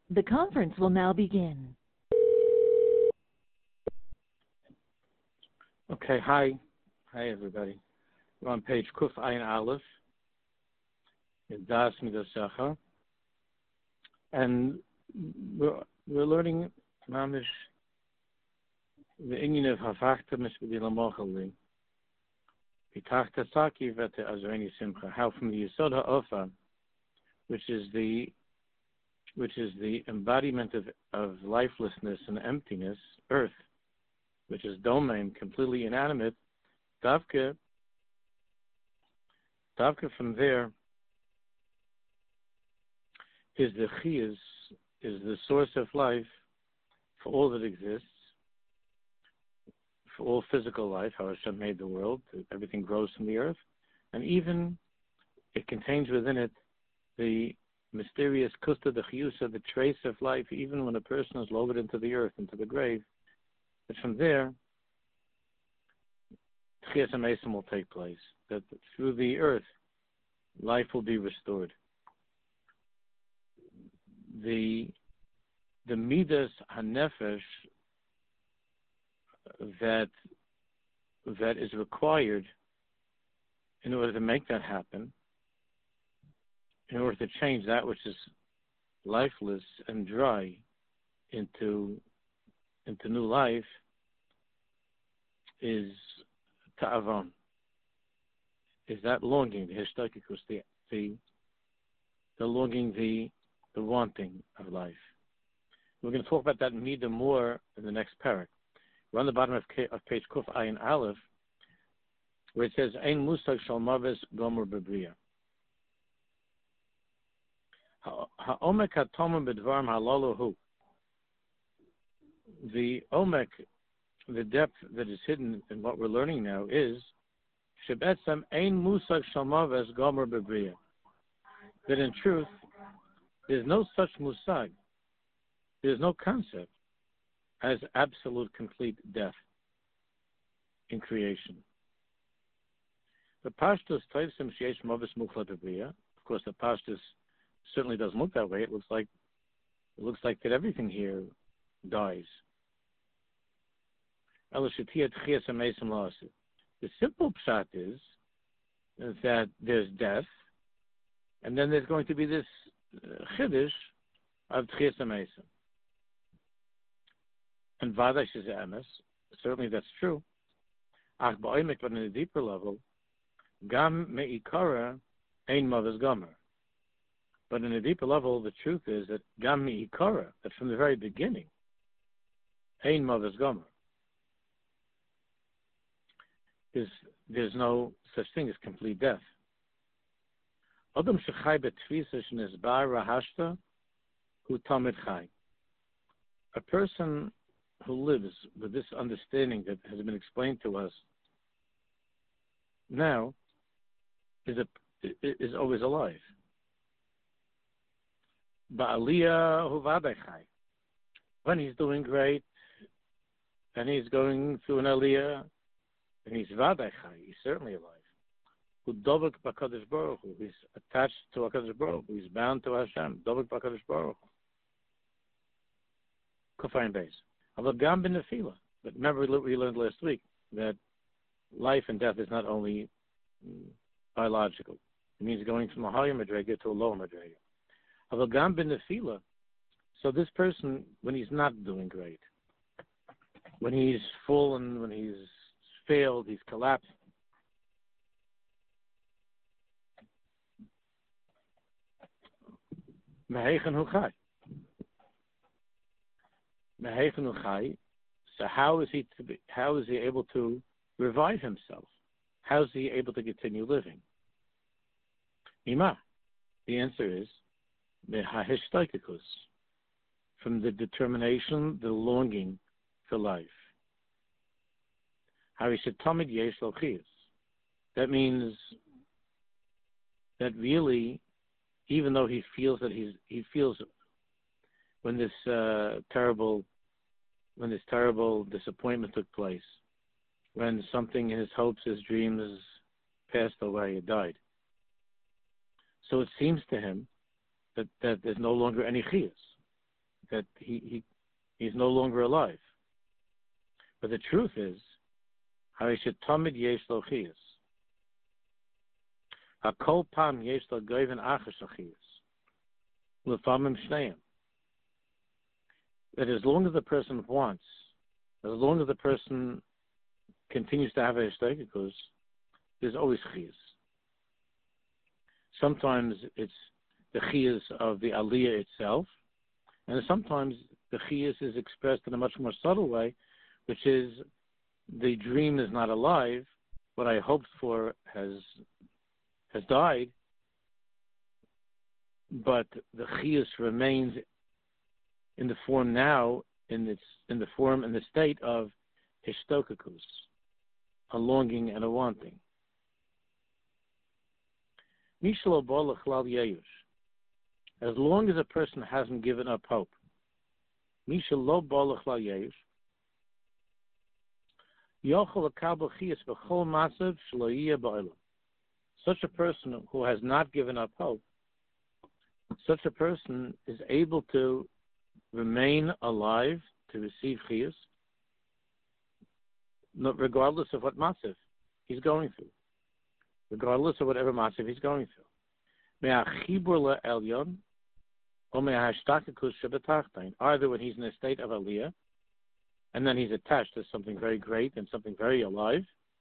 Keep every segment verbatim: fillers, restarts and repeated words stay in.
The conference will now begin. Okay, hi. Hi, everybody. We're on page Kuf Ayin Aleph, in Das Midasacha, and we're, we're learning Mamish, the Inyan of Hafachta Mishbedila Mochali, Pitachta Saki Vete Azreni Simcha, how from the Yisod HaOfa, which is the which is the embodiment of, of lifelessness and emptiness, earth, which is domain, completely inanimate, Davka, Davka from there is the Chiyas, is the source of life for all that exists, for all physical life, how Hashem made the world, everything grows from the earth, and even it contains within it the mysterious kusta, the chiyusa, the trace of life, even when a person is lowered into the earth, into the grave, that from there, Tchias HaMesim will take place, that through the earth, life will be restored. The the midas hanefesh that that is required in order to make that happen, in order to change that which is lifeless and dry into into new life, is ta'avon, is that longing, the hishtakikus, the the the longing, the the wanting of life. We're going to talk about that midah more in the next parak. We're on the bottom of, of page Kuf Ayin Aleph, where it says, Ein musag shal maves gomer bebriya. Ha'omek ha'tomim bedvarim halalu hu. The omek, the depth that is hidden in what we're learning now is, shebetzem ein musag shal maves gomer bebriya. That in truth, there's no such musag, there's no concept as absolute complete death in creation. The Pashtus Taivsim Sheyesh Mavis Mukhla Bebriya. Of course, the Pashtus certainly doesn't look that way. It looks like it looks like that everything here dies. The simple pshat is, is that there's death, and then there's going to be this uh, chiddush of Tchias HaMesim. And Vadash is emes. Certainly that's true. Ach ba'omek, but on a deeper level, gam me'ikara ein mavis gomer. But in a deeper level, the truth is that gam me'ikara, that from the very beginning, ein mavis gomer, is there's no such thing as complete death. Adam shechai betfisa shnizbar rahashta hu tamid chai. A person who lives with this understanding that has been explained to us now is a is always alive. Ba'aliyah hu vadai chai. When he's doing great and he's going through an aliyah and he's vadai chai, he's certainly alive. Who dovek b'kadosh baruch hu, he's attached to HaKadosh Baruch Hu, he's bound to Hashem. Dovek b'kadosh baruch hu. Kufayin beis. But remember, we learned last week that life and death is not only biological. It means going from a higher madrega to a lower madrega. So this person, when he's not doing great, when he's fallen, when he's failed, he's collapsed, so how is he to be, how is he able to revive himself? How is he able to continue living? Ima. The answer is from the determination, the longing for life. That means that really, even though he feels that he's he feels when this uh, terrible when this terrible disappointment took place, when something in his hopes, his dreams passed away, it died. So it seems to him that, that there's no longer any chiyas. that he, he he's no longer alive. But the truth is, Harishet Tamid Yesh Lo Chiyas. Hakol Pam Yesh Lo Goyven Achas Chiyas. L'famim Shneim. That as long as the person wants, as long as the person continues to have a hishtekukus, there's always chiyas. Sometimes it's the chiyas of the aliyah itself, and sometimes the chiyas is expressed in a much more subtle way, which is the dream is not alive, what I hoped for has has died, but the chiyas remains in the form now, in its in the form and the state of hishtokakus, a longing and a wanting. Mishlo bolach lal yeyush. As long as a person hasn't given up hope, Mishlo bolach lal yeyush. Yochel akabel chiyas b'chol matzav shlo yiyeh ba'olam. Such a person who has not given up hope, such a person is able to remain alive to receive chiyas, regardless of what matzav he's going through, regardless of whatever matzav he's going through. Me'achibur le'elyon or me'hashtakekus shebetachtain, either when he's in a state of aliyah, and then he's attached to something very great and something very alive,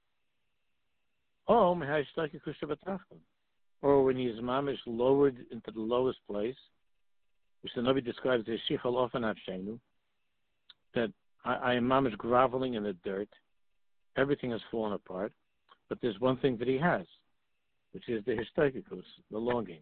or me'hashtakekus shebetachtain, or when he's mamish lowered into the lowest place, which the Nabi describes as shichal ofan avshenu, that I, I am mamish groveling in the dirt, everything has fallen apart, but there's one thing that he has, which is the hishtekukus, the longing.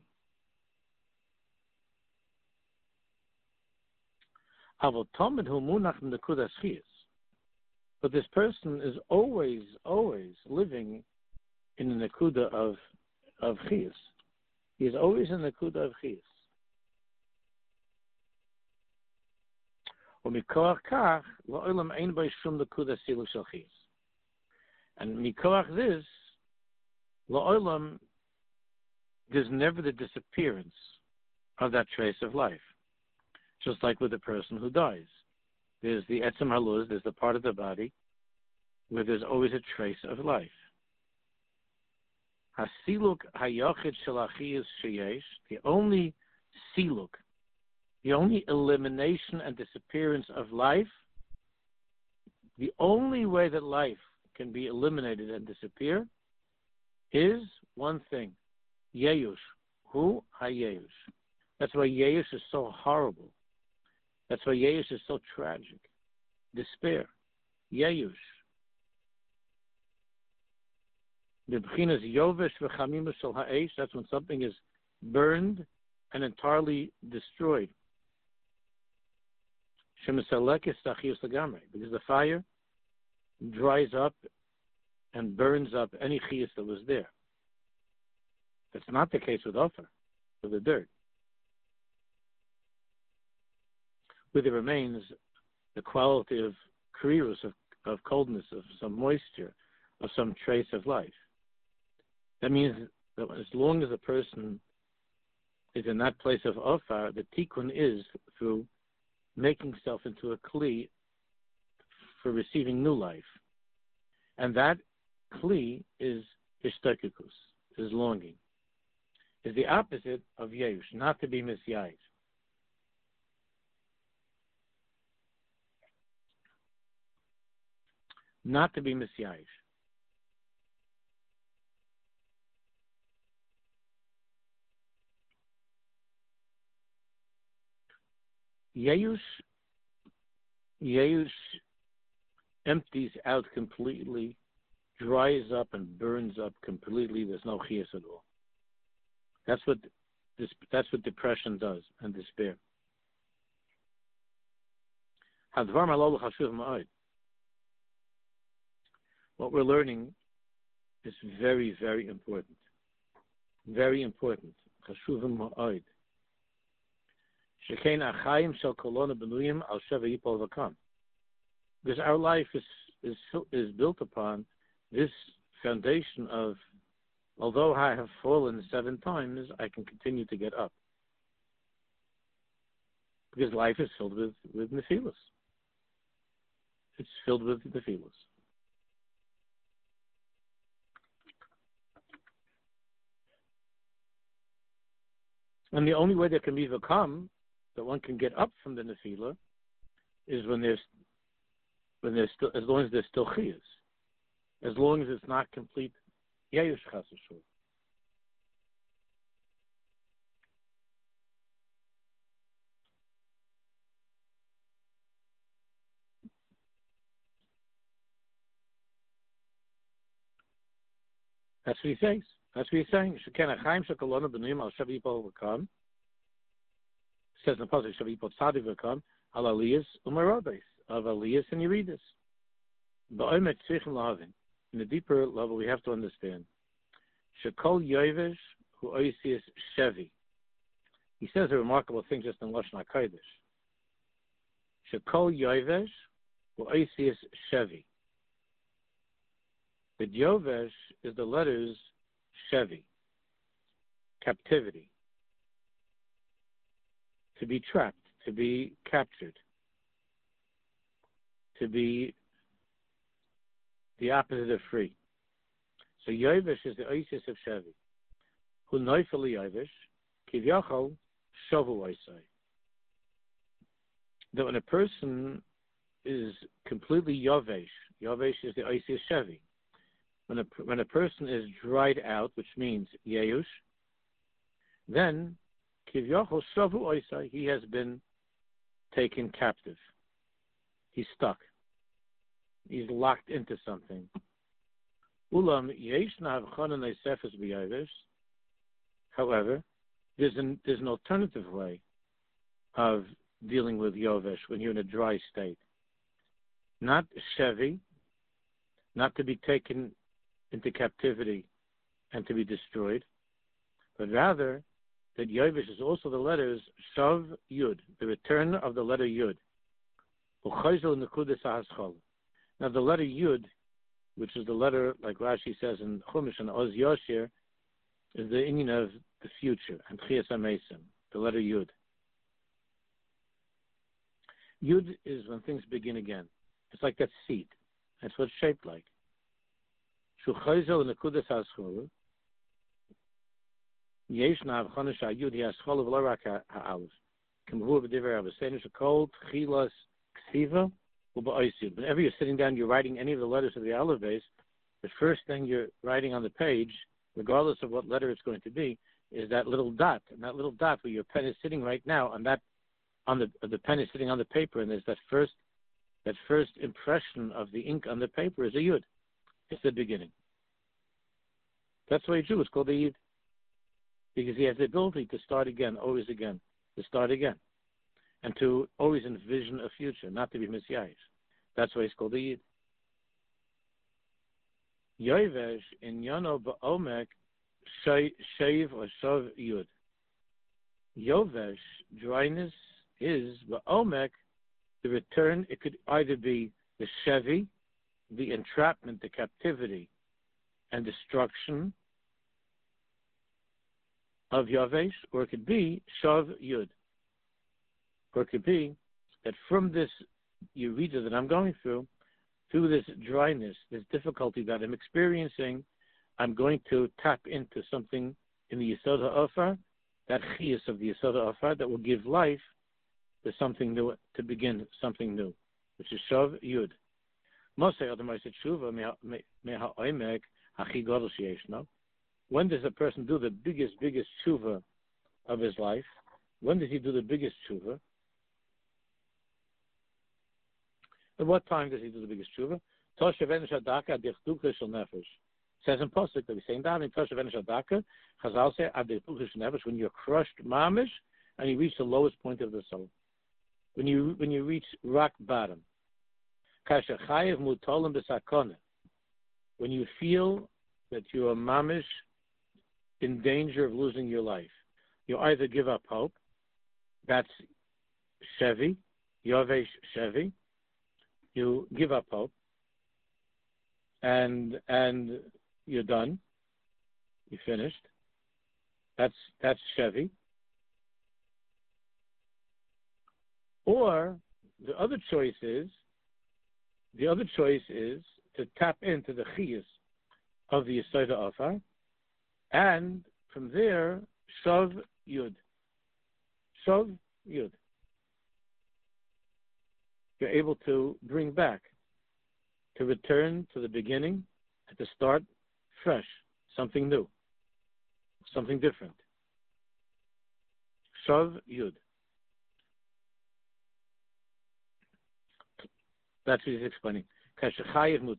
But this person is always, always living in the nekuda of of chiyas. He is always in the nekuda of chiyas. And mikoach this, la'olam, there's never the disappearance of that trace of life. Just like with the person who dies. There's the etzem haluz, there's the part of the body where there's always a trace of life. Hasiluk hayochid shalachiyas sheyesh, the only siluk, the only elimination and disappearance of life, the only way that life can be eliminated and disappear is one thing, yeyush. Who? Hayeyush. That's why yeyush is so horrible. That's why yeyush is so tragic. Despair. Yeyush. The b'chinas yovesh v'chamimus shel ha'esh, that's when something is burned and entirely destroyed. Shemisalekes tachiyus lagamrei, because the fire dries up and burns up any chiyus that was there. That's not the case with offer, with the dirt. Where there remains the quality of karirus, of, of coldness, of some moisture, of some trace of life. That means that as long as a person is in that place of offer, the tikkun is through making self into a kli for receiving new life. And that kli is hishtekukus, is longing. Is the opposite of yeush, not to be misyayiv. Not to be misyayiv. Yeush, Yeush empties out completely, dries up and burns up completely. There's no chiyas at all. That's what this. That's what depression does and despair. What we're learning is very, very important. Very important. Chashuvim ma'od. Because our life is, is is built upon this foundation of, although I have fallen seven times, I can continue to get up. because life is filled with, with nephilas. It's filled with nephilas. And the only way that can be overcome, that one can get up from the nephila, is when there's when there's still, as long as there's still chiyas, as long as it's not complete yayush chas v'shul. That's what he says. That's what he's saying. Sheken achaim shekolonu b'nuyim al shav yipol v'kam. Says in the pasuk shav yipol tzadi v'kam al aliyas umarobes of aliyas and Yeridus. Ba'omet tzrichim lahavin. In the deeper level, we have to understand. Shekol yovesh hu oisius shevi. He says a remarkable thing just in Lashon HaKodesh. Shekol yovesh hu oisius shevi. The yovesh is the letters shevi, captivity, to be trapped, to be captured, to be the opposite of free. So yovesh is the oisius of shevi. Hu noifel yovesh kivyachol shovu oisai. That when a person is completely yovesh, yovesh is the oisius shevi. When a, when a person is dried out, which means yeush, then kivyachol shovu oisai, he has been taken captive. He's stuck. He's locked into something. Ulam yeshna havchana neisefes b'yovesh. However, there's an there's an alternative way of dealing with yovesh when you're in a dry state. Not shevi, not to be taken into captivity and to be destroyed, but rather that yovesh is also the letters shav yud, the return of the letter yud. Now the letter yud, which is the letter, like Rashi says in Chumash and Oz Yoshir, is the union of the future, and Chiyas HaMesim, the letter yud. Yud is when things begin again. It's like that seed. That's what it's shaped like. Shuchayzel nekudas hascholu. Yeshna avchana shayud hascholu v'lo rak ha'alef. K'mhu b'divrei Rabbeinu shekol tchilas ksiva u'ba'osid. Whenever you're sitting down, you're writing any of the letters of the aleph base, the first thing you're writing on the page, regardless of what letter it's going to be, is that little dot. And that little dot where your pen is sitting right now, on that, on the the pen is sitting on the paper, and there's that first that first impression of the ink on the paper is a yud. It's the beginning. That's why a Jew is called a yid, because he has the ability to start again, always again, to start again, and to always envision a future, not to be misyayish. That's why he's called a yid. Yovesh in Yono ba'omek sheiv or shav yud. Yovesh, dryness, is ba'omek, the return. It could either be the shevi, the entrapment, the captivity, and destruction of Yavesh, or it could be Shav Yud. Or it could be that from this Yerida that I'm going through, through this dryness, this difficulty that I'm experiencing, I'm going to tap into something in the Yesod HaOfar, that chiyus of the Yesod HaOfar, that will give life to something new, to begin something new, which is Shav Yud. When does a person do the biggest, biggest tshuva of his life? When does he do the biggest tshuva? At what time does he do the biggest tshuva? Says in Pasuk that we say in Davening, Toshav Enish Adaka, Chazal say, when you're crushed mamish and you reach the lowest point of the soul. When you when you reach rock bottom. When you feel that you are mamish in danger of losing your life, you either give up hope, that's Shevi, Yovesh Shevi, you give up hope, and and you're done, you finished. That's that's Shevi. Or the other choice is, the other choice is to tap into the chiyus of the Yesod Afar, and from there, Shav Yud. Shav Yud. You're able to bring back, to return to the beginning, at the start, fresh, something new, something different. Shav Yud. That's what he's explaining. When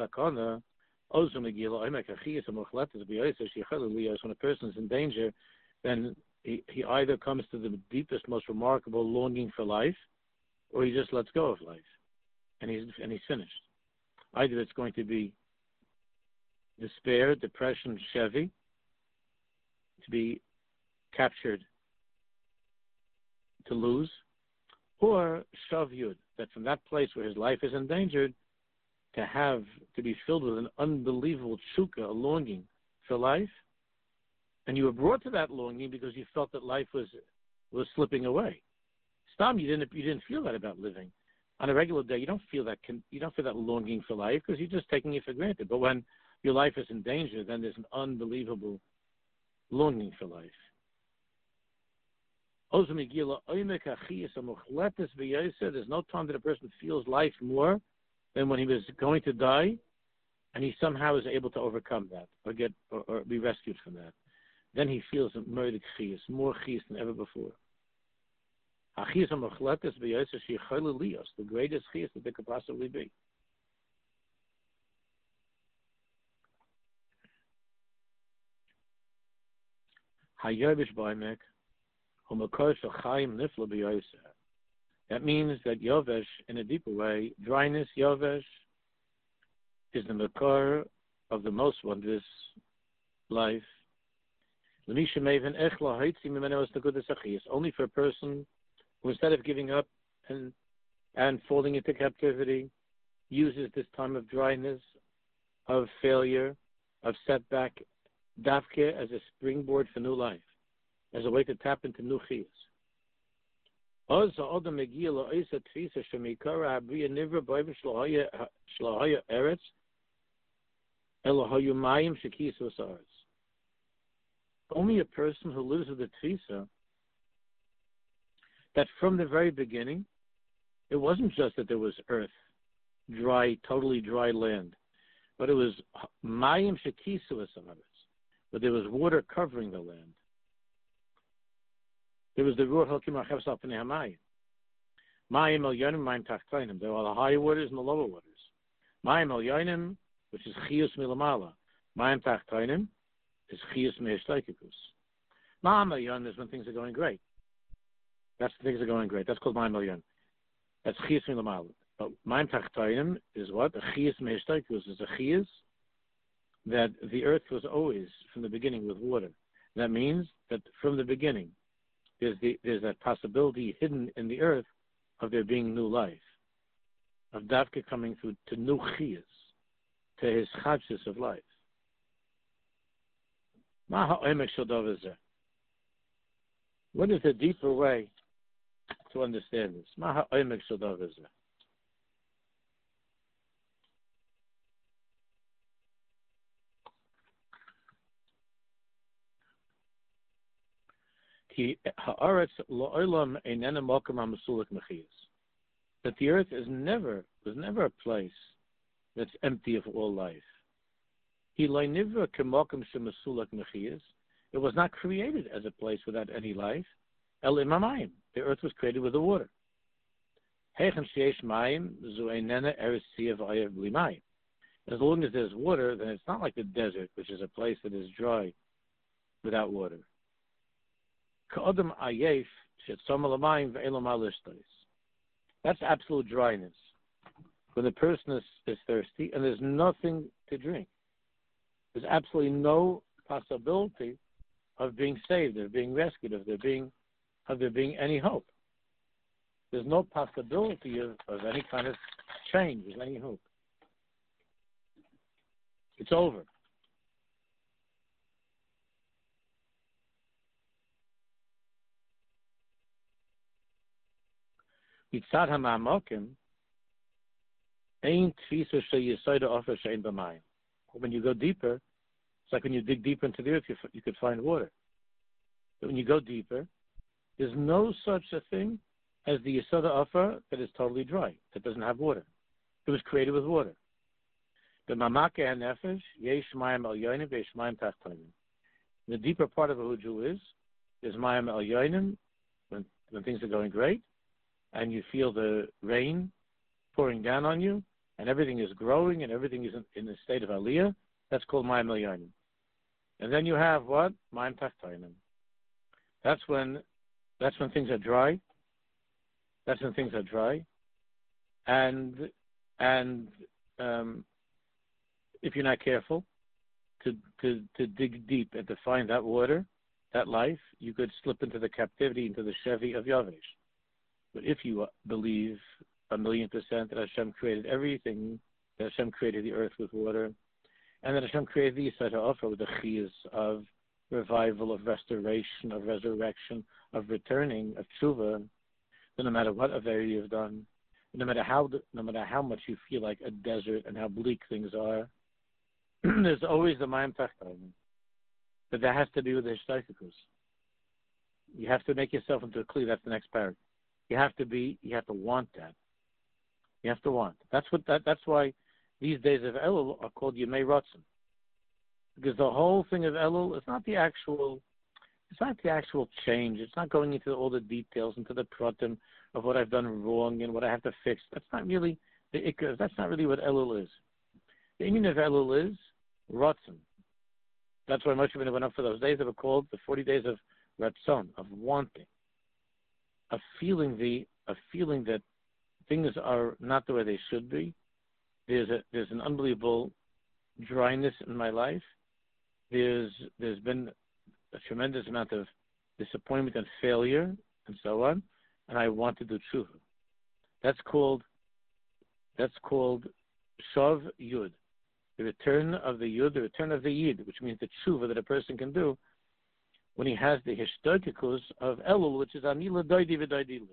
a person is in danger, then he, he either comes to the deepest, most remarkable longing for life, or he just lets go of life, and he's and he's finished. Either it's going to be despair, depression, Chevy, to be captured, to lose, or Shav Yud, that from that place where his life is endangered, to have, to be filled with an unbelievable tshuka, a longing for life, and you were brought to that longing because you felt that life was was slipping away. Stam, you didn't you didn't feel that about living. On a regular day, you don't feel that you don't feel that longing for life because you're just taking it for granted. But when your life is in danger, then there's an unbelievable longing for life. There's no time that a person feels life more than when he was going to die, and he somehow is able to overcome that or get or, or be rescued from that. Then he feels more chiyus, more chiyus than ever before. The greatest chiyus that there could possibly be. That means that Yovesh, in a deeper way, dryness, Yovesh, is the makor of the most wondrous life. Only for a person who, instead of giving up and and falling into captivity, uses this time of dryness, of failure, of setback, dafke, as a springboard for new life, as a way to tap into new chiyus. Only a person who lives with the tfisa that from the very beginning, it wasn't just that there was earth, dry, totally dry land, but it was mayim shekisu esaretz, but there was water covering the land. There was the ruach hakim achevs al pnei hamayim. Mayim el yonim, mayim tachtainim. There are the higher waters and the lower waters. Mayim el yonim, which is chiyus milamala. Mayim tachtainim is chiyus me'eshtaikikus. Mayim el yonim is when things are going great. That's when things are going great. That's called mayim el yonim. That's chiyus milamala. But mayim tachtainim is what? A chiyus me'eshtaikikus is a chiyus that the earth was always, from the beginning, with water. That means that from the beginning, There's the there's that possibility hidden in the earth of there being new life, of Davka coming through to new chiyas, to his chadshus of life. What is the deeper way to understand this? That the earth is never was never a place that's empty of all life. It was not created as a place without any life. The earth was created with the water. As long as there's water, then it's not like the desert, which is a place that is dry without water. That's absolute dryness. When the person is, is thirsty and there's nothing to drink. There's absolutely no possibility of being saved, of being rescued, of there being of there being any hope. There's no possibility of, of any kind of change, of any hope. It's over. Yitzad ha'ma'amokim ein tfisa she'yisoda offer she'ein b'mayim. When you go deeper, it's like when you dig deeper into the earth, you, you could find water. But when you go deeper, there's no such a thing as the Yisoda offer that is totally dry, that doesn't have water. It was created with water. The mamake hanefesh yesh mayim elyonim ve'yesh mayim tachtonim. The deeper part of who Jew is, is mayim elyonim, when when things are going great, and you feel the rain pouring down on you, and everything is growing, and everything is in, in a state of aliyah. That's called mayim elyonim. And then you have what? Mayim tachtonim. That's when, that's when things are dry. That's when things are dry, and and um, if you're not careful to, to to dig deep and to find that water, that life, you could slip into the captivity, into the Shevi of Yavesh. But if you believe a million percent that Hashem created everything, that Hashem created the earth with water, and that Hashem created the Yisrael offer with the chiyas of revival, of restoration, of resurrection, of returning, of tshuva, then no matter what avera you've done, no matter how no matter how much you feel like a desert and how bleak things are, there's always the mayim tachtonim. But that has to be with the hishtaikus. You have to make yourself into a kli. That's the next paragraph. You have to be. You have to want that. You have to want. That's what. That, that's why these days of Elul are called Yemei Ratzon, because the whole thing of Elul is not the actual. It's not the actual change. It's not going into all the details, into the pratim of what I've done wrong and what I have to fix. That's not really the ikar. That's not really what Elul is. The meaning of Elul is Ratzon. That's why Moshe Rabbeinu went up for those days that were called the forty days of Ratzon, of wanting, of feeling the, of feeling that things are not the way they should be. There's a, there's an unbelievable dryness in my life. There's, there's been a tremendous amount of disappointment and failure and so on, and I want to do tshuva. That's called that's called shav yud, the return of the yud, the return of the yid, which means the tshuva that a person can do when he has the hishtokikus of Elul, which is anila doidi v'doidili.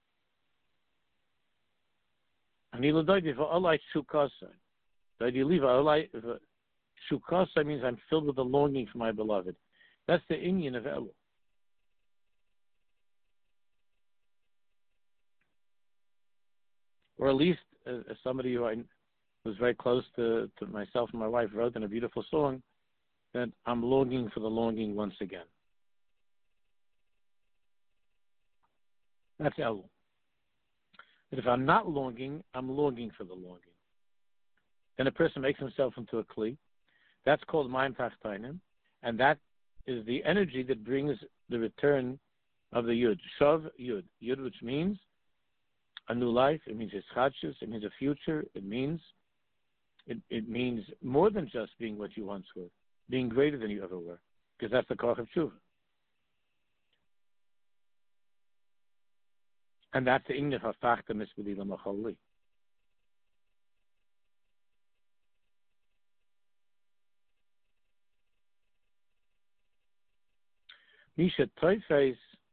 Anila doidi v'olai shukasa. Doidili v'olai shukasa means I'm filled with a longing for my beloved. That's the inyan of Elul. Or at least, uh, as somebody who I was very close to, to myself and my wife wrote in a beautiful song, that I'm longing for the longing once again. That's Elul. But if I'm not longing, I'm longing for the longing. Then a person makes himself into a kli. That's called mayim tachtonim, and that is the energy that brings the return of the Yud. Shav Yud. Yud, which means a new life. It means hischadshus. It means a future. It means it, it means more than just being what you once were, being greater than you ever were, because that's the koch of tshuva. And that's the inyan of hafachta misbedi l'machali. Misha toifes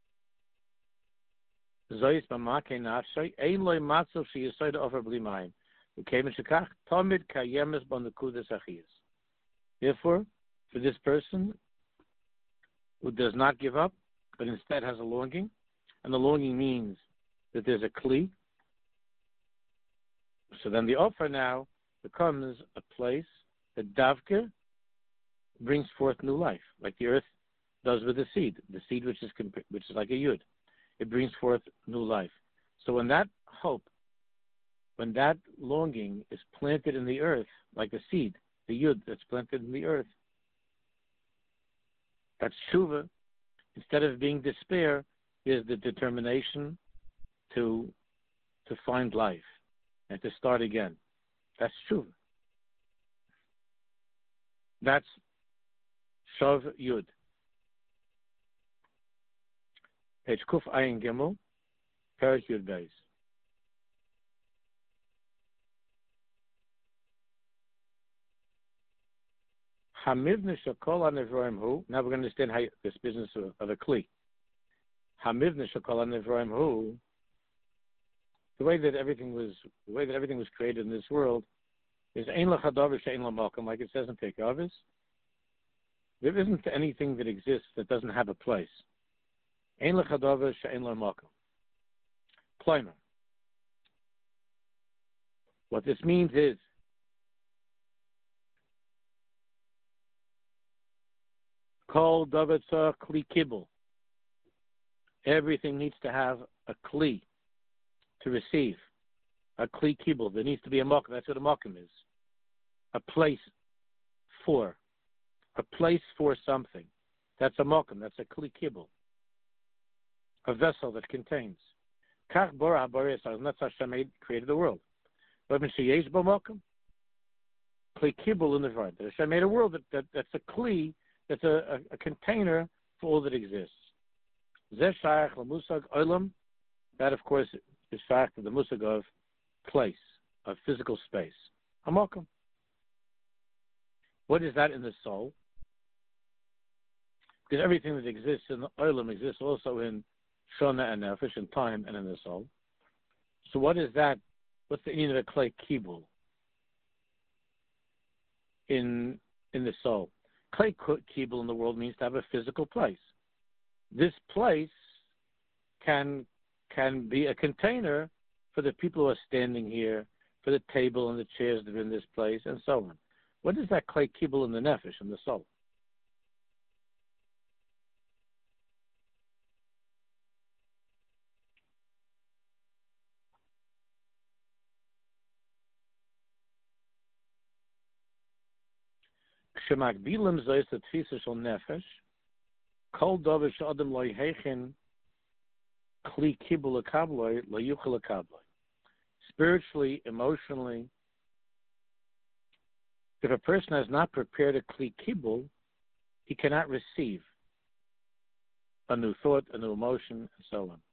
zois b'makei nafshay ein loy matzav sheyisoda over bli mayim v'kemen shekach tamid kayemes b'nekudas achiyas. Therefore, for this person who does not give up, but instead has a longing, and the longing means that there's a kli, so then the offer now becomes a place that davka brings forth new life, like the earth does with the seed, the seed which is which is like a yud. It brings forth new life. So when that hope, when that longing is planted in the earth, like a seed, the yud that's planted in the earth, that's tshuva. Instead of being despair, is the determination to to find life and to start again. That's tshuva. That's shav yud. Page Kuf Ayin Gimel, Perek Yud Beis. Hamivne shakol hanevroim hu. Now we're going to understand how this business of, of a kli. Hamivne shakol hanevroim hu. way that everything was, the way that everything was created in this world is ein lachadavar she'ein lamakom, like it says in Pirkei Avos. There isn't anything that exists that doesn't have a place. Ein lachadavar she'ein lamakom. Kloimer. What this means is kol davar tzarich kli kibul. Everything needs to have a kli to receive, a kli kibul. There needs to be a makom. That's what a makom is. A place for, a place for something. That's a makom. That's a kli kibul. A vessel that contains. Kach bora habarei esar. That's how Hashem created the world. But when sheyesh bo makom, kli kibul in the front. Hashem made a world that, that that's a kli, that's a, a, a container for all that exists. Zeh shayach l'musag olam. That, of course, is fact of the musag of place, of physical space. A makom. What is that in the soul? Because everything that exists in the olam exists also in shona and nefesh, in time and in the soul. So what is that? What's the meaning of a klei kibul in in the soul? Klei kibul in the world means to have a physical place. This place can can be a container for the people who are standing here, for the table and the chairs that are in this place, and so on. What is that klei kibul in the nefesh, in the soul? Kshemagbilim zois the tfisa shel nefesh, kol davar she'adam lo yehechin kli kibul lekabloi lo yuchel lekabloi. Spiritually, emotionally, if a person has not prepared a kli kibul, he cannot receive a new thought, a new emotion, and so on.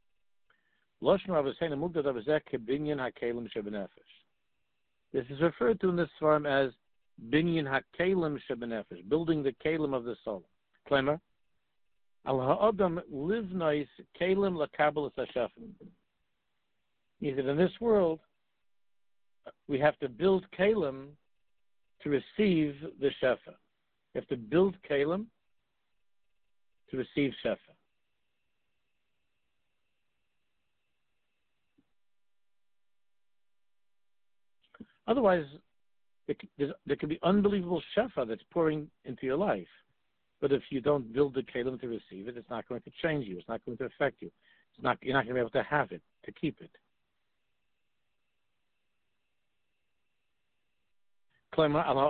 This is referred to in this form as binyan hakelim shebenefesh, building the kelim of the soul. Claimer, al ha'adam livnais kelim lakabelas hashafim. He said, in this world, we have to build kelim to receive the shefa. You have to build kelim to receive shefa. Otherwise, there, there could be unbelievable shefa that's pouring into your life. But if you don't build the kelim to receive it, it's not going to change you. It's not going to affect you. It's not, you're not going to be able to have it, to keep it. But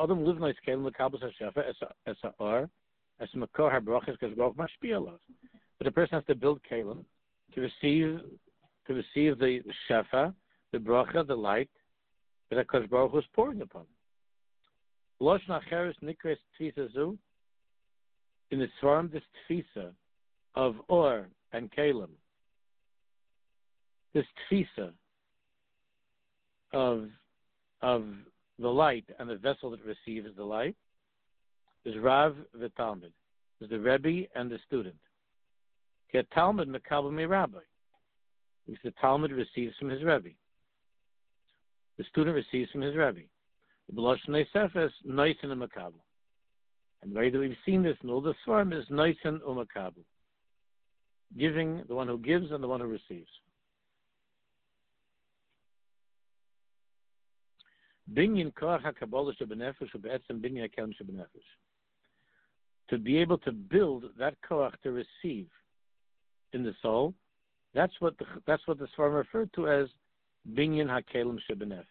a person has to build kelim to receive to receive the shefa, the bracha, the light that HaKadosh Baruch Hu is pouring upon. In the svarm, this tfisa of or and kelim, this tfisa of of the light and the vessel that receives the light, is Rav the Talmud, is the Rebbe and the student. Get Talmud mekabel mi Rabbi, because the Talmud receives from his Rebbe. The student receives from his Rebbe. The B'loshnei Sefes noisen u'mekabel. And the way that we've seen this in all the Svarim is noisen u'mekabel, giving, the one who gives and the one who receives. Binyan koach hakabolah shebenefesh u'be'etzem binyan hakelim shebenefesh. To be able to build that koach to receive in the soul, that's what the that's what the Svarim referred to as binyan hakelim shebenefesh.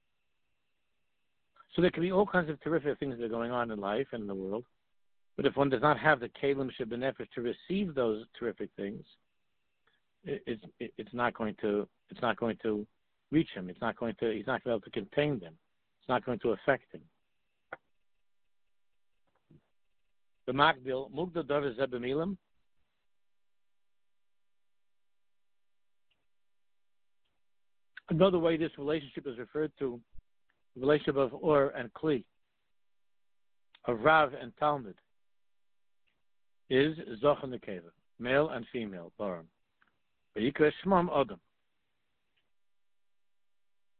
So there can be all kinds of terrific things that are going on in life and in the world, but if one does not have the kelim shebenefesh to receive those terrific things, it, it's it, it's not going to it's not going to reach him. It's not going to he's not going to be able to contain them. It's not going to affect him. The Makbil Mugda Davar Zeh B'milim. Another way this relationship is referred to, the relationship of Or and Kli, of Rav and Talmud, is Zoch and Nekeva, male and female, Baram. V'yikra Shmam Adam.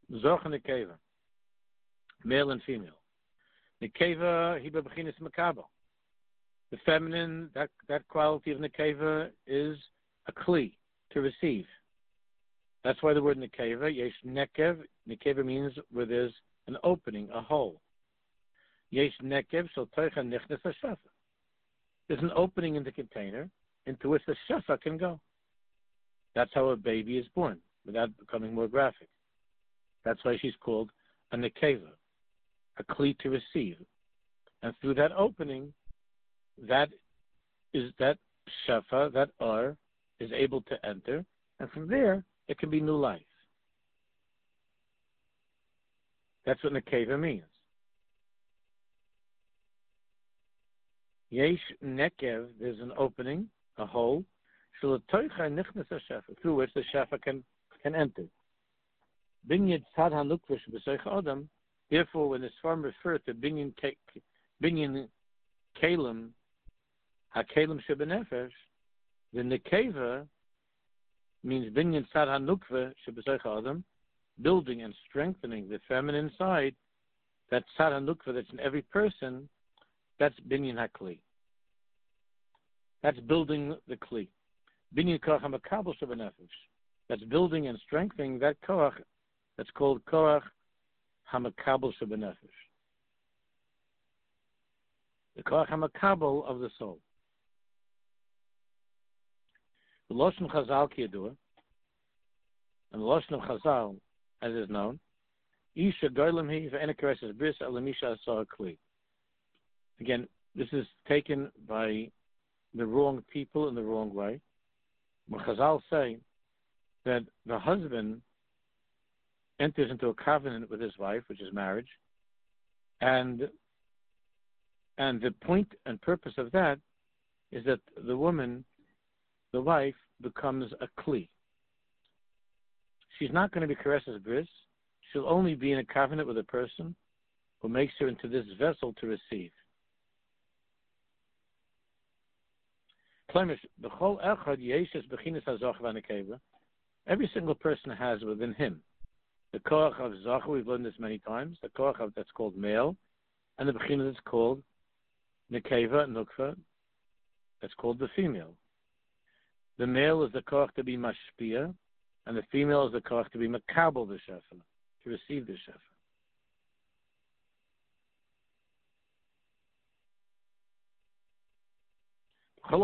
Zoch and Nekeva, male and female. Nekeva, he bebechinis makabel. The feminine, that, that quality of Nekeva is a kli, to receive. That's why the word Nekeva, yesh nekev, Nekeva means where there's an opening, a hole. Yesh nekev, so toicha nichnes ha-shafa. There's an opening in the container into which the shafa can go. That's how a baby is born, without becoming more graphic. That's why she's called a nekeva, a kli to receive. And through that opening, that is that shafa, that ar, is able to enter, and from there, it can be new life. That's what nekeva means. Yesh nekev, there's an opening, a hole, through which the shafa can, can enter. Binyan tzad hanukvish b'seich adam. Therefore, when the Sfarim refer to binyan binyan kalim hakalim shebenefesh, the nekeva means binyan tzad hanukva shebeseich adam, building and strengthening the feminine side. That tzad hanukva that's in every person. That's binyan hakli. That's building the kli. Binyan koach hamakabel shebenefesh. That's building and strengthening that koach. That's called koach hamakabel shebenefesh. The koach hamakabel of the soul. The Lashon Chazal kiyadua, and the Lashon of Chazal, as is known, Isha goylem hi ve'enekareses bris alamisha asah kli. Again, this is taken by the wrong people in the wrong way. When Chazal say that the husband enters into a covenant with his wife, which is marriage, and and the point and purpose of that is that the woman, the wife, becomes a kli. She's not going to be kareses bris. She'll only be in a covenant with a person who makes her into this vessel to receive. Every single person has within him the koach of zach. We've learned this many times. The koach of that's called male, and the bechina that's called nekeva, nukva, that's called the female. The male is the koach to be mashpia, and the female is the koach to be makabel the shefa, to receive the shefa. Man,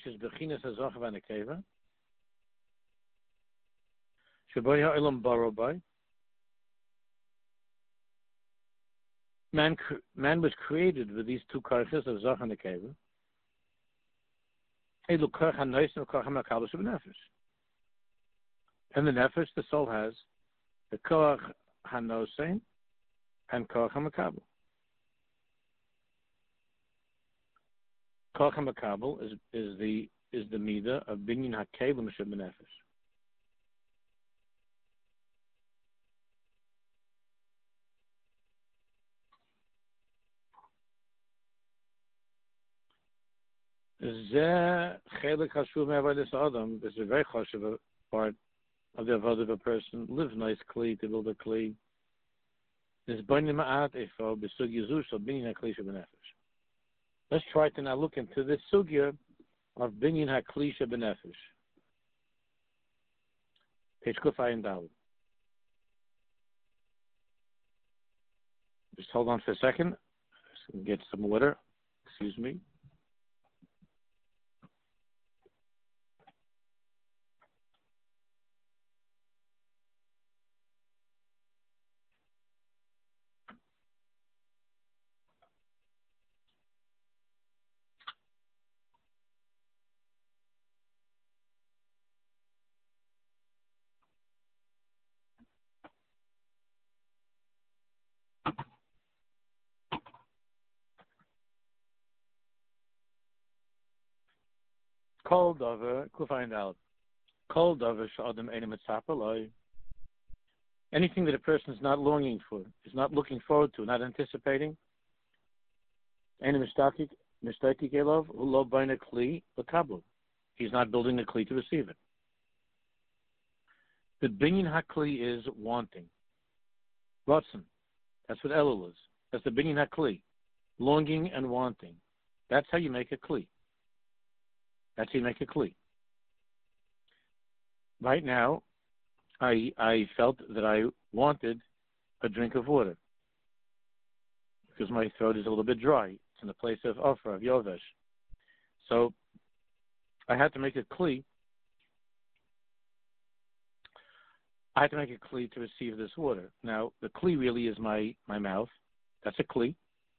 man was created with these two koachos of Zach and Nekeva. And the nefesh, the soul has the koach hanosein and koach hamakabel. Koach hamakabel is is the is the midah of binyan hakelim shebenefesh. Zeh chelik hashuv me'avodas adam. This is a very chashuv part of the avodah of a person. Live nice kli, to build a kli. This b'nei ma'at efo b'sug yizush of binyan hakli shebenefesh. Let's try to now look into this sugya of binyan hakli shebenefesh. Page Kuf Ayin Daled. Just hold on for a second. Just get some water. Excuse me. Kol davar kufayin out. Kol davar sh'adam enim etzapaloi. Anything that a person is not longing for, is not looking forward to, not anticipating. Enim mistakik mistakik elov ulo b'nei kli l'kablu. He's not building a kli to receive it. The binyan hakli is wanting. Ratzon. That's what Elul is. That's the binyan hakli, longing and wanting. That's how you make a kli. That's how you make a kli. Right now, I I felt that I wanted a drink of water because my throat is a little bit dry. It's in the place of ofra, of yovesh. So I had to make a kli. I had to make a kli to receive this water. Now, the kli really is my, my mouth. That's a kli.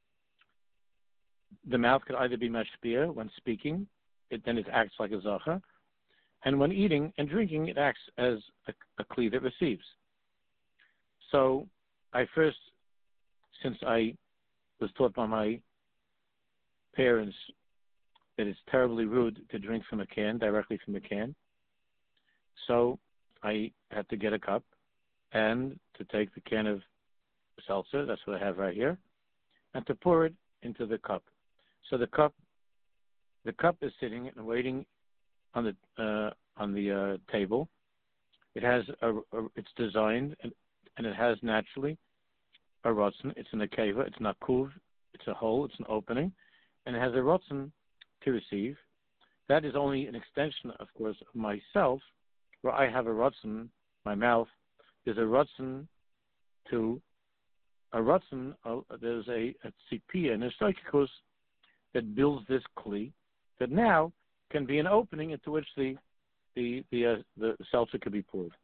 The mouth could either be mashpia when speaking, it, then it acts like a zacha, and when eating and drinking, it acts as a, a kli that receives. So I first, since I was taught by my parents that it's terribly rude to drink from a can, directly from a can, so I had to get a cup and to take the can of seltzer, that's what I have right here, and to pour it into the cup. So the cup, the cup is sitting and waiting on the uh, on the uh, table. It has a, a it's designed and, and it has naturally a rotzen. It's an akeva. It's not kuv. It's a hole. It's an opening, and it has a rotzen to receive. That is only an extension, of course, of myself, where I have a rotzen. My mouth is a rotzen to a rotzen. Uh, there's a, a tzipia and a stoichikos that builds this kli that now can be an opening into which the the the uh, the seltzer could be poured.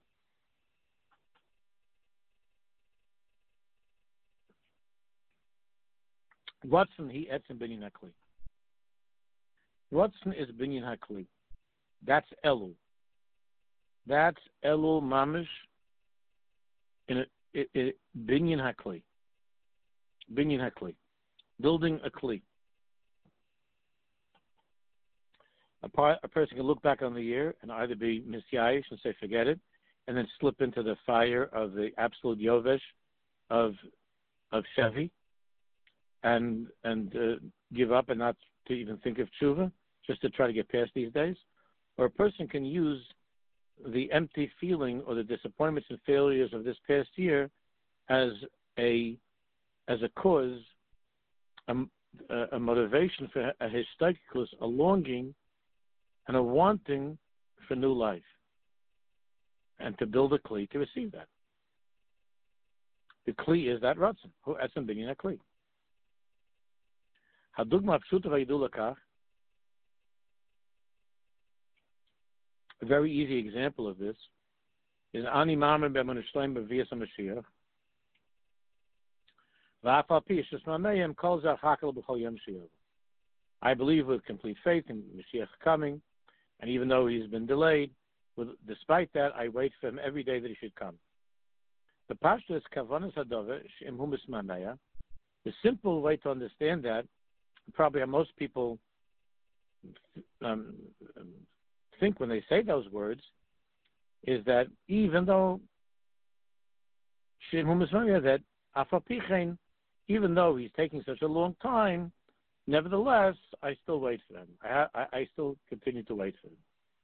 Rotzen he etzem binyan hakli. Rotzen is binyan hakli. That's Elul. That's Elul mamish in a binyan hakli. Binyan hakli, building a kli. A, part, a person can look back on the year and either be misyayish and say forget it, and then slip into the fire of the absolute yovesh of of Shevi, and and uh, give up and not to even think of tshuva, just to try to get past these days. Or a person can use the empty feeling or the disappointments and failures of this past year as a as a cause, a, a motivation for a hishtakikus, a longing and a wanting for new life, and to build a kli to receive that. The kli is that ratzon. Who etzem binyan hakli. Hadugma pshuta vayidu lakach. A very easy example of this is ani mamer b'manushlaim b'viyas hamashiach. V'afal pi shesmameim kol zeh hakel b'chol yom shiur. I believe with complete faith in Mashiach coming, and even though he's been delayed, with, despite that, I wait for him every day that he should come. The pashtus is kavanas hadover she'im hu mismameya. The simple way to understand that, probably how most people um, think when they say those words, is that even though she'im hu mismameya, that afal pichein, even though he's taking such a long time, nevertheless, I still wait for him. I, I, I still continue to wait for him.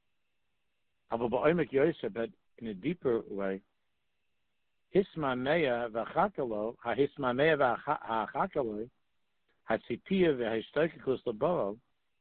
But in a deeper way, hismameya v'chakalo, ha-hismameya v'chakalo, ha-tzipiyah v'hishtokikus l'boro,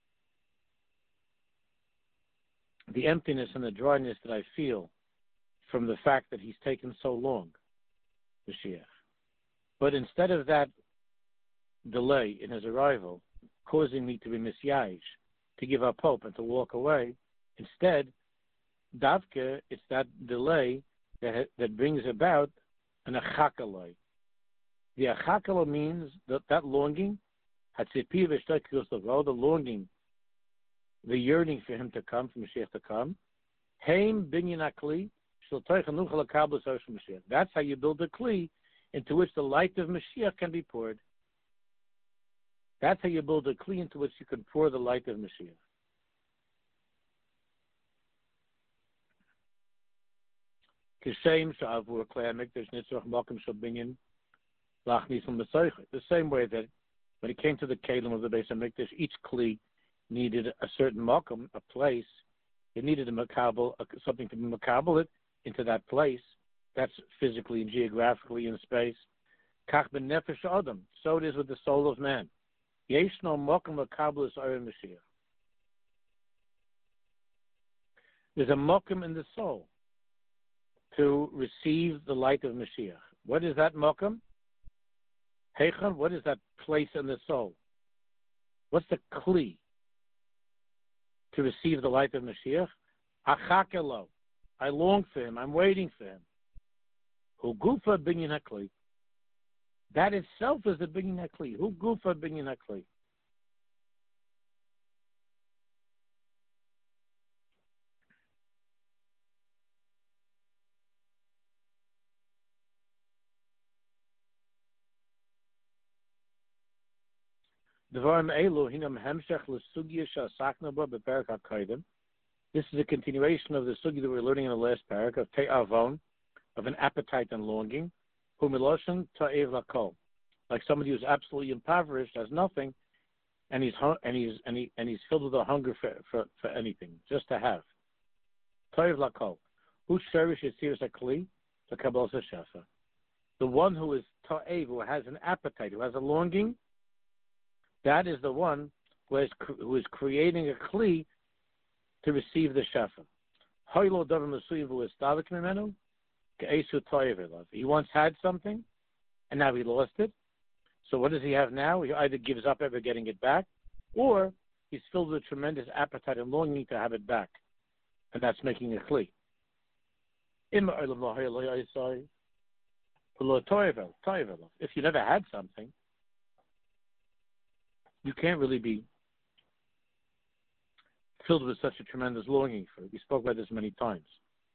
the emptiness and the dryness that I feel from the fact that he's taken so long, Mashiach. But instead of that delay in his arrival, causing me to be misyayish, to give up hope and to walk away, instead, davke, it's that delay that that brings about an achakaloi. The achakalo means that that longing, the longing, the yearning for him to come, for Mashiach to come. Heim binyan hakli, that's how you build a kli into which the light of Mashiach can be poured. That's how you build a kli into which you can pour the light of Mashiach. The same way that when it came to the kelim of the Beis HaMikdash, each kli needed a certain makom, a place. It needed a makabel, something to be makabel it into that place. That's physically and geographically in space. Kach b'nefesh adam. So it is with the soul of man. Yeshno mokum l'kablas oyer Mashiach. There's a mokum in the soul to receive the light of Mashiach. What is that mokum? Heichon, what is that place in the soul? What's the kli to receive the light of Mashiach? Achakelo. I long for him. I'm waiting for him. Hu gufa binyan hakli. That itself is the binyan hakli. Hu gufa binyan hakli. This is a continuation of the sugi that we're learning in the last paragraph of te'avon, of an appetite and longing, like somebody who's absolutely impoverished, has nothing, and he's and he's and he and he's filled with a hunger for, for, for anything, just to have. To'ev lakol, who cherish yitzirus hakli to kabbalas hashefa. The one who is to'ev, who has an appetite, who has a longing. That is the one who is, who is creating a kli to receive the shefa. He once had something, and now he lost it. So what does he have now? He either gives up ever getting it back, or he's filled with tremendous appetite and longing to have it back. And that's making a kli. If you never had something, you can't really be filled with such a tremendous longing for it. We spoke about this many times.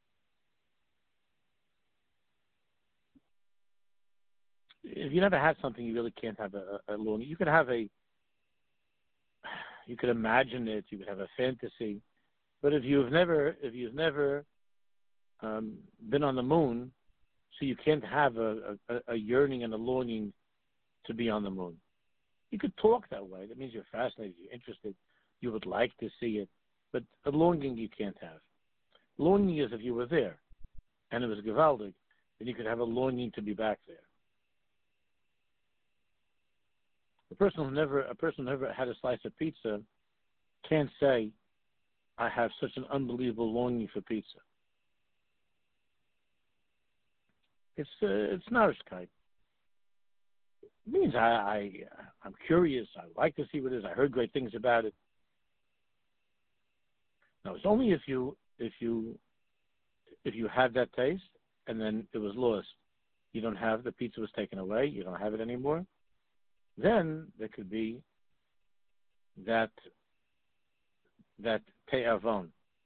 If you never had something, you really can't have a, a longing. You could have a, you could imagine it, you could have a fantasy, but if you've never, if you've never um, been on the moon, so you can't have a, a, a yearning and a longing to be on the moon. You could talk that way. That means you're fascinated, you're interested, you would like to see it. But a longing you can't have. Longing is if you were there and it was gewaldig, then you could have a longing to be back there. A person who never, a person who never had a slice of pizza can't say, I have such an unbelievable longing for pizza. It's uh, it's narishkeit. It means I, I, I'm curious. I like to see what it is. I heard great things about it. No, it's only if you if you if you had that taste and then it was lost. You don't have the pizza was taken away. You don't have it anymore. Then there could be that that te'avon.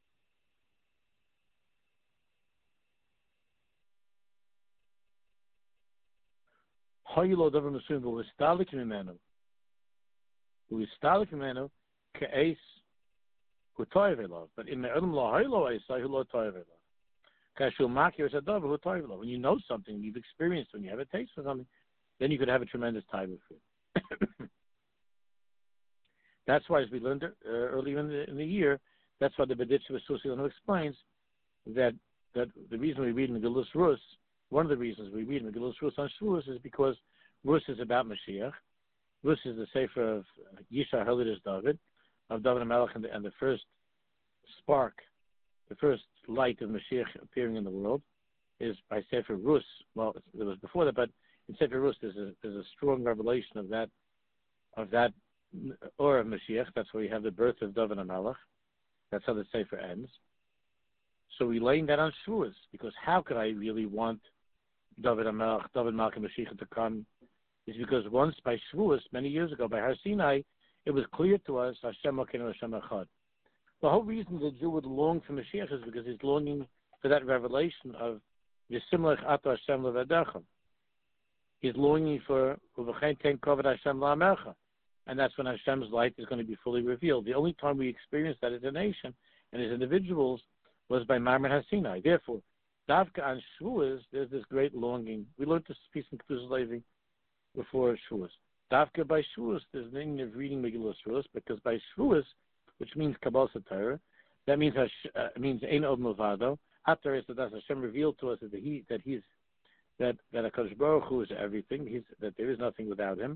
Haylo davar mesuyim v'hu istalik mimenu. V'hu istalik mimenu ke'eis hu toiv elav. But in me'olam lo haylo eisai hu lo toiv elav. Kashul makir is a davar hu toiv elav. When you know something, you've experienced, when you have a taste for something, then you could have a tremendous time with it. That's why, as we learned uh, earlier in the, in the year, that's why the Beditzah V'Susilano explains that that the reason we read in Megillus Rus, one of the reasons we read in Megillus Rus on Shavuos is because Rus is about Mashiach. Rus is the sefer of Yishar Halidas David, of David HaMelech, and the, and the first spark, the first light of Mashiach appearing in the world is by Sefer Rus. Well, it was before that, but in Sefer Rus there's a, there's a strong revelation of that of that or of Mashiach. That's where you have the birth of David HaMelech. That's how the Sefer ends. So we laying that on Shavuos, because how could I really want David HaMelech, David HaMelech and Mashiach to come? Is because once by Shavuos, many years ago, by Har Sinai, it was clear to us, Hashem Elokeinu Hashem Echad. The whole reason the Jew would long for Mashiach is because he's longing for that revelation of V'simlech ato Hashem levadecha. He's longing for U'v'chein ten koved Hashem la'amecha. And that's when Hashem's light is going to be fully revealed. The only time we experience that as a nation and as individuals was by Marmar HaSinai. Therefore, Davka on Shavuos, there's this great longing. We learned this piece in Kedusha Levi before Shavuos. Davka by Shavuos, there's an meaning of reading Megillah Shavuos, because by Shavuos, which means Kabbalah Torah, that means uh, it means Ein Od Milvado. After is that Hashem revealed to us that he that he's that that HaKadosh Baruch Hu is everything. He's that there is nothing without him.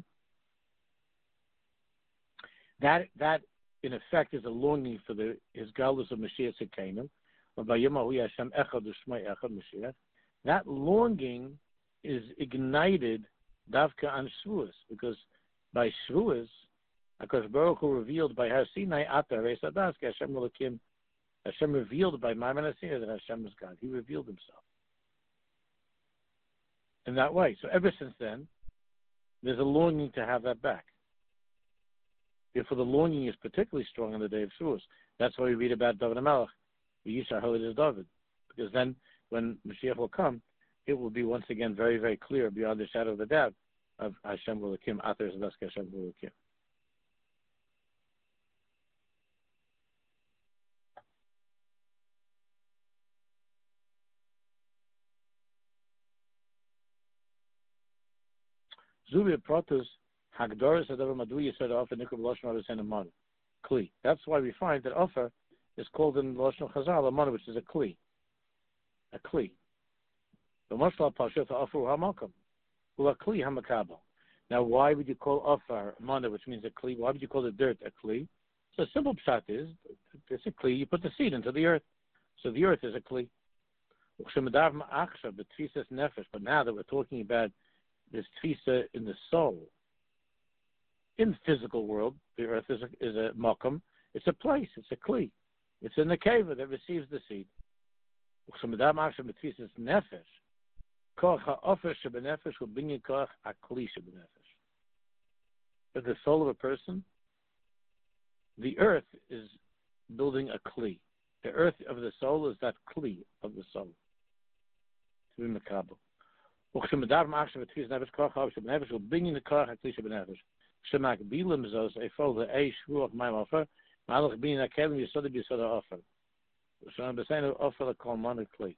That that in effect is a longing for the his galus of Mashiach Tzidkenu. That longing is ignited davka on Shavuos, because by Shavuos, HaKadosh Baruch Hu revealed by Har Sinai Ata Reis Adas Hashem Elokim. Hashem revealed by Maimon Asiyah that Hashem is God. He revealed himself in that way. So ever since then, there's a longing to have that back. Therefore, the longing is particularly strong on the day of Shavuos. That's why we read about David HaMelech, the Yishar Holy is David, because then when Mashiach will come, it will be once again very, very clear beyond the shadow of the doubt of Hashem Elokim, Atar Zadas Hashem Elokim. Zubi Protus Hagdoris Adavar Madu Yisad Offer Nikub Lashon Rasen Amon. Kli. That's why we find that Offer is called in Lashon Chazal Amon, which is a Kli. A Kli. The Mashal Pashat Offer Hamakam. Ula Kli Hamakabel. Now, why would you call Offer Amon, which means a Kli? Why would you call the dirt a Kli? So a simple pshat is, it's a Kli, you put the seed into the earth. So the earth is a Kli. But now that we're talking about this tfisa in the soul, in the physical world, the earth is a, is a makom. It's a place. It's a kli. It's in the cave that receives the seed. But the soul of a person, the earth is building a kli. The earth of the soul is that kli of the soul. To be makabel. Shemak bilim zos a fol the eish ruach my offer. Malach bin a kevin you sort be sort of offer. So I'm saying offer the call monically.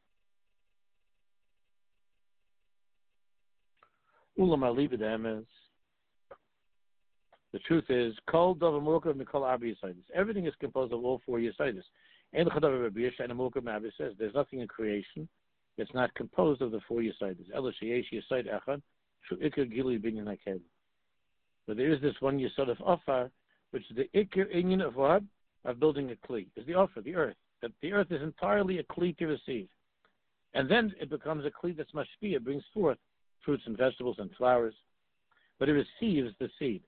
Ulam alibidem is the truth is kol dov amulkav mikol arbi yisaidis. Everything is composed of all four yisaidis. And chadav Rabbi Yisrael and amulkav Rabbi says there's nothing in creation that's not composed of the four yisaidis. Ela sheyesh yisaid echad shu ikar gili bin yakev. But there is this one yisod of offer, which is the ikar inyan of what? Of building a kli. Is the offer, the earth. That the earth is entirely a kli to receive. And then it becomes a kli that's mashpiyah, brings forth fruits and vegetables and flowers. But it receives the seed.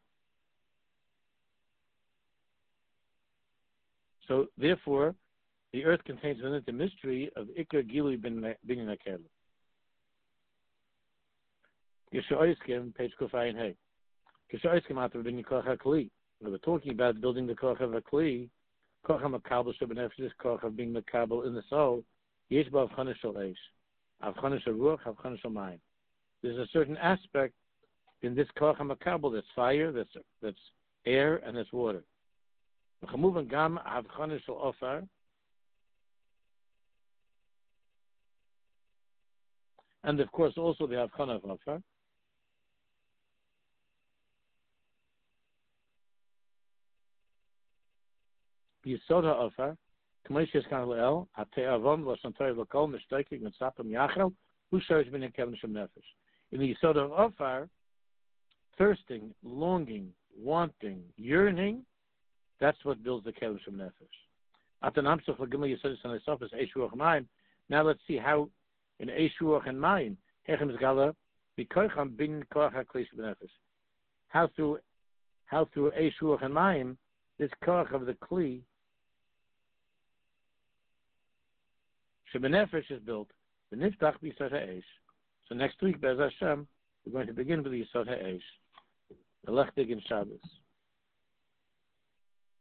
So therefore, the earth contains within it the mystery of ikar gilui bin yakev. Yeshua Iskim, page Kufayin Hey. We're talking about building the koch of a kli, koch hamakabel shebenefesh, koch of being makabel in the soul. Yesh ba avchana shel eish, avchana shel ruach, avchana shel mayim. There's a certain aspect in this koch hamakabel that's fire, that's that's air, and that's water. V'chamuvan gam avchana shel ofar, and of course also the avchana of ofar. Yisod ha'ofar, k'moishes kan le'el, ha'te'avon v'santoi v'kol mishtoikik mitzapim yachel, hu shorish bin kevin shem nefesh. In the Yisod ha'ofar, thirsting, longing, wanting, yearning, that's what builds the kevin shem nefesh. Atan amsoch l'gimel Yisod ha'sofis eish ruach mayim. Now let's see how in eish ruach and mayim hechem zgala b'koicham bin koach ha'kli shebenefesh. How through how through eish ruach and mayim this koach of the kli shebenefesh is built. The niftach b'yisod ha'esh. So next week, Be'ez Hashem, we're going to begin with the Yisod ha'esh. The Lechtig in Shabbos.